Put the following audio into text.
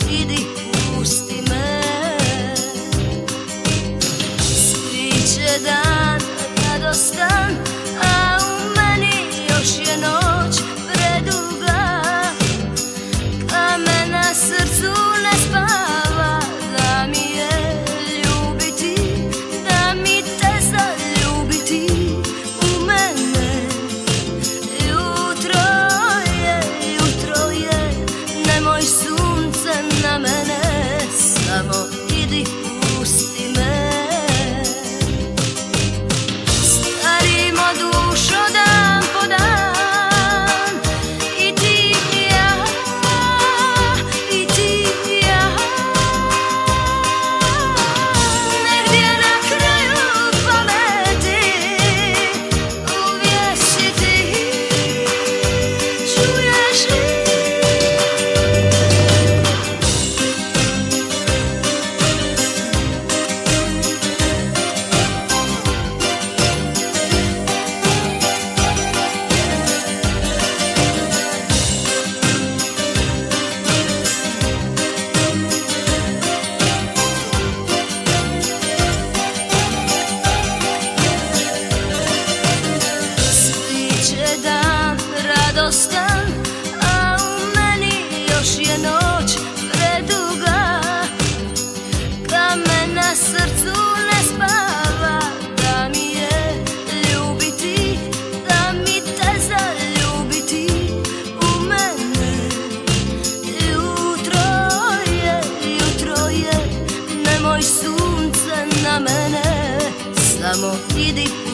idi pusti me. Sviće dan radostan, a u meni još je noć preduga. Kamen na srcu ne spava, da mi je ljubiti, da mi te zaljubiti u mene. Jutro je, nemoj sunce na mene, samo idi pusti me. Starimo dušo dan po dan, i ti i ja, i ti i ja. Negdje na kraju pameti uvijek si ti, čuješ li? Dan radostan, a u meni još je noć preduga. Kamen na srcu ne spava, da mi je ljubiti, da mi te zaljubiti u mene. Jutro je, nemoj sunce na mene, samo idi